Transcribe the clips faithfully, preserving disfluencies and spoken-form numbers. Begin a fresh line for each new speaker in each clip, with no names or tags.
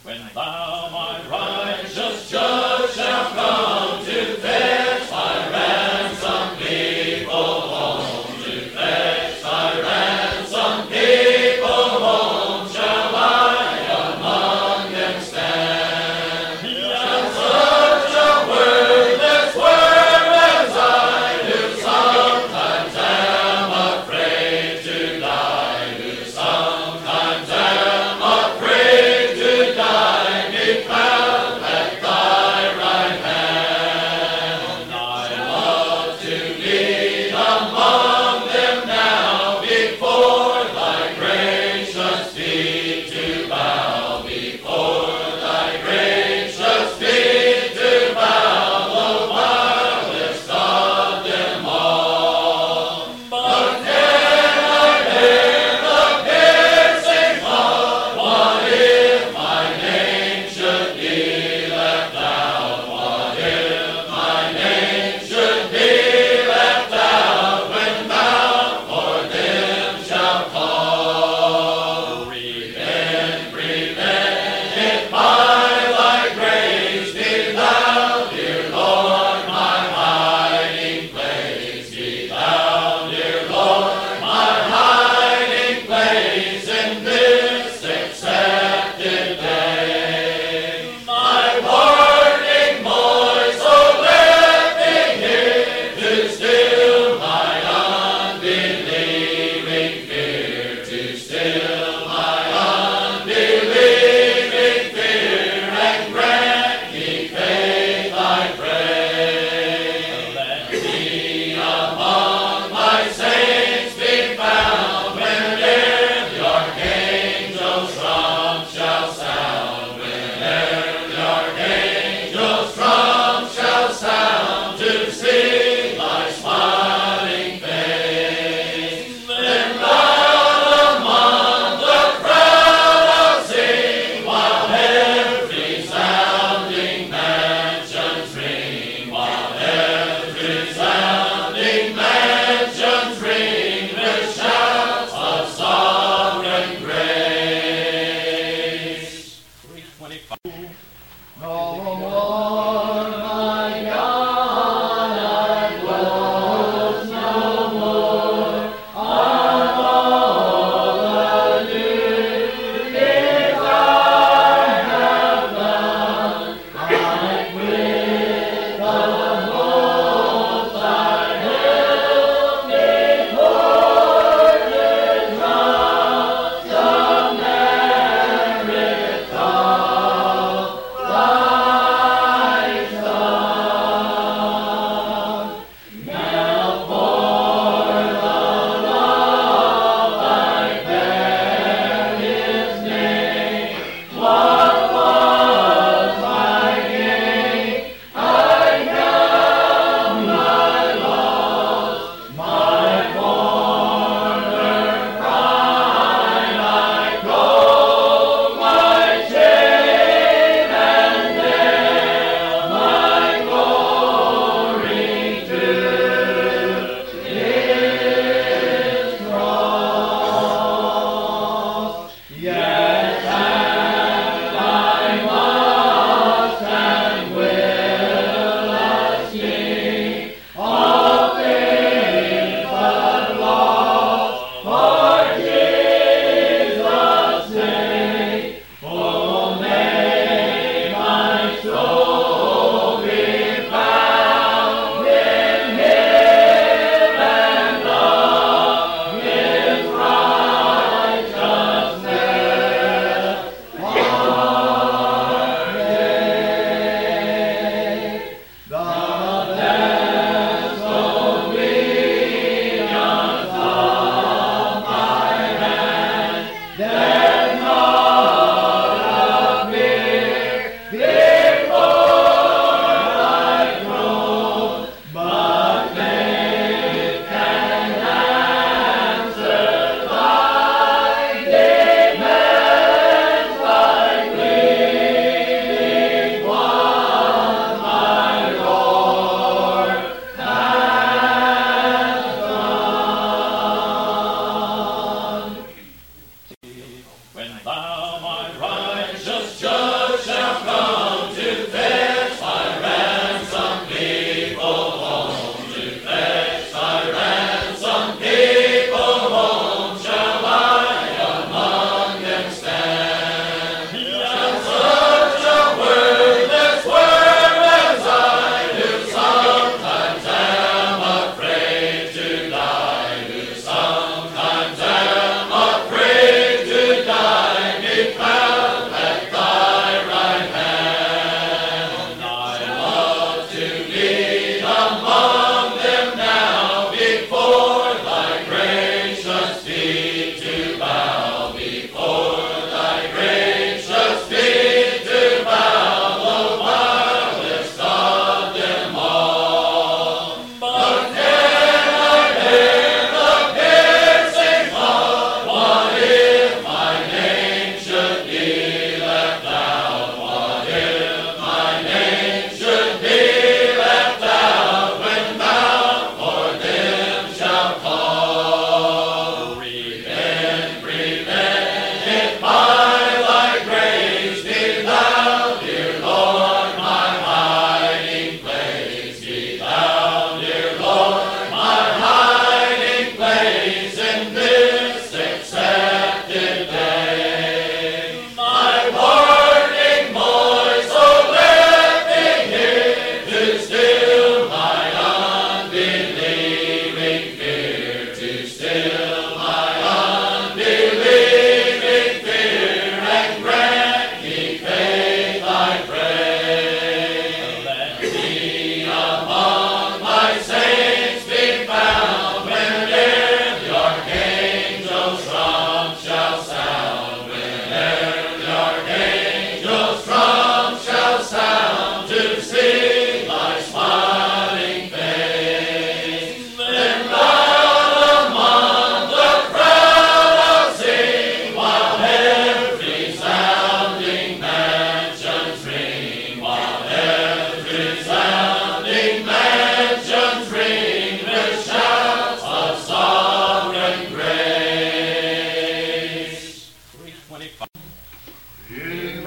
When thou, my righteous judge, shalt come to fetch thy ransomed people home, to fetch thy ransomed people home, shall I among them stand? And such a wordless worm as I, who sometimes am afraid to die, who sometimes am afraid to die, be found at thy right hand. I love to lead among them now, before thy gracious feet to bow, before thy gracious feet to bow, the wildest of them all. But can I bear the piercing thought, what if my name should be left out? What if my name should be left out, when thou for them shalt call? Repent, repent, if by thy grace be thou, dear Lord, my hiding place. Be thou, dear Lord, my hiding place in this accepted day. My warning voice, oh, let me hear, to still my unbelieving fear, to still my unbelieving fear, and grant me faith, I pray. Let me among my saints be found, whene'er the archangel's trump shall sound, whene'er the archangel's trump shall sound, to see thy smiling face. Then loud among the crowd I'll sing, while every sounding mansions ring, while every sounding mansions ring, with shouts of sovereign grace. three twenty-five.
No more, my God, I was no more. I'm all anew. If I have done right with the Most High, help me toward the trust of merit. Thy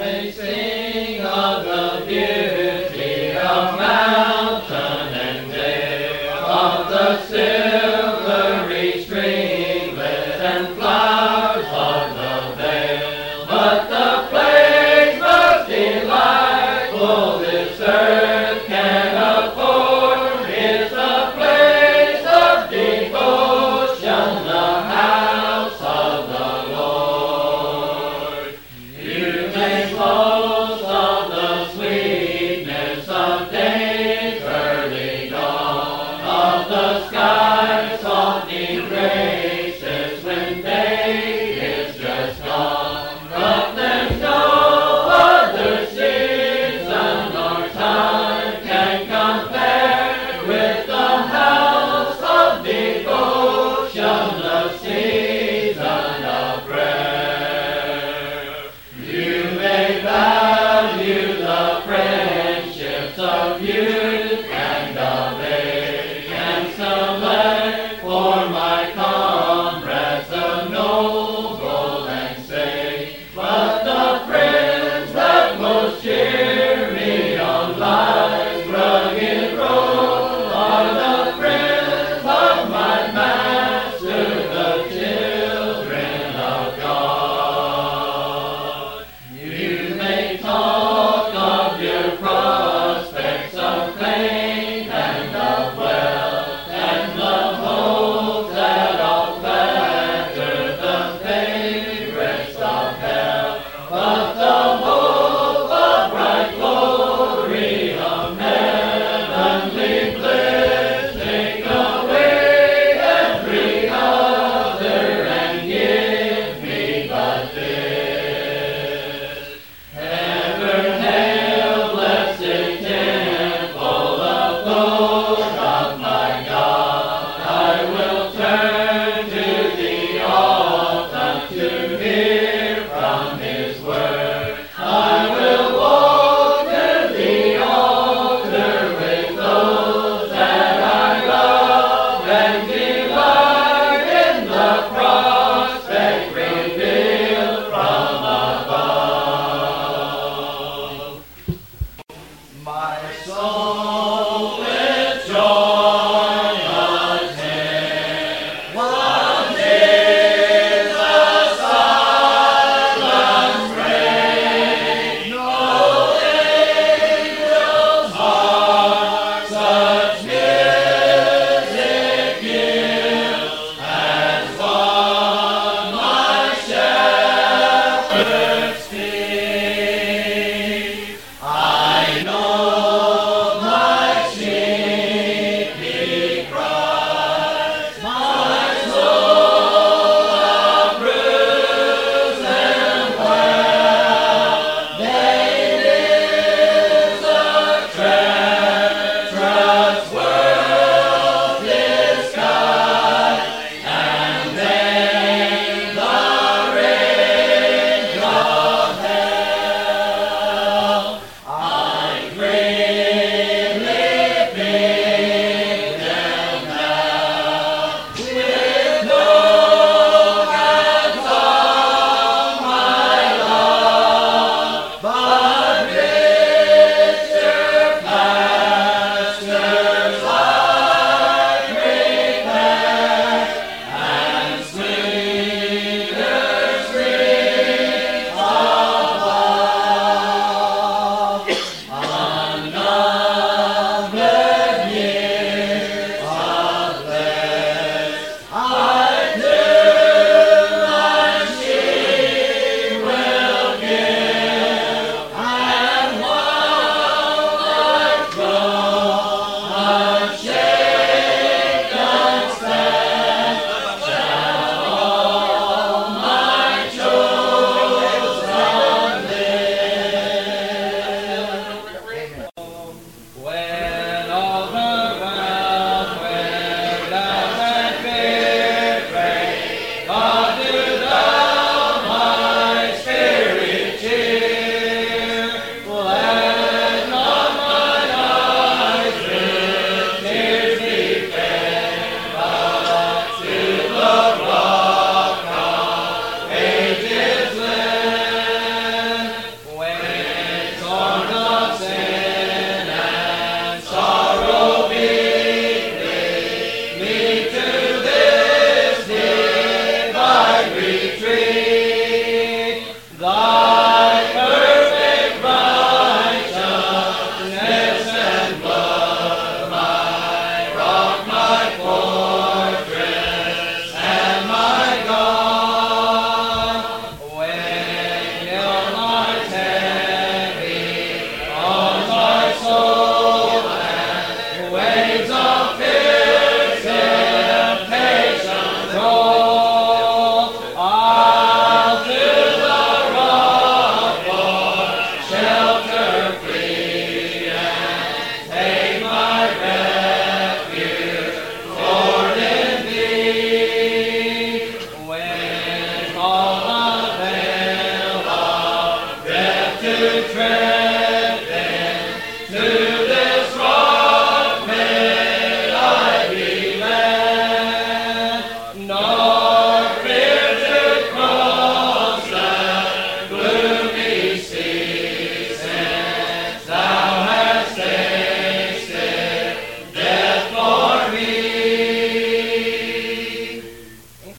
may sing